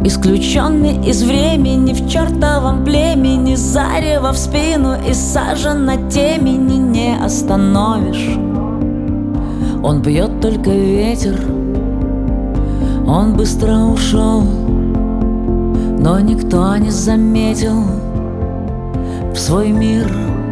Исключенный из времени, в чертовом племени, зарево в спину и сажа темени не остановишь. Он бьет только ветер, он быстро ушел, но никто не заметил в свой мир.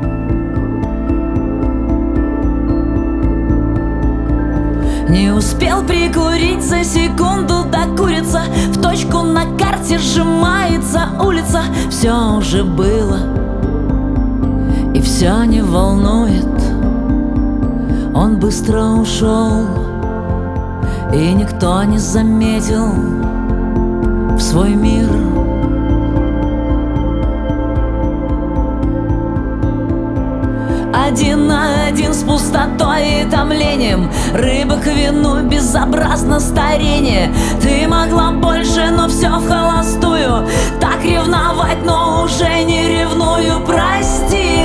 Не успел прикурить, за секунду до курица, в точку на карте сжимается улица. Все уже было и все не волнует. Он быстро ушел, и никто не заметил в свой мир. Один на один с пустотой и томлением, рыба к вину, безобразно старение. Ты могла больше, но все вхолостую. Так ревновать, но уже не ревную, прости.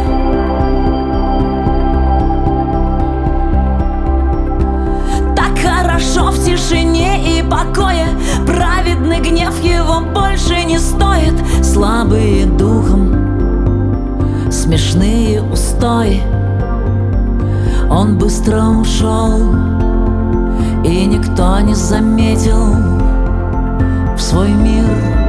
Так хорошо в тишине и покое, праведный гнев его больше не стоит. Слабые духом, смешные устои. Он быстро ушел, и никто не заметил в свой мир.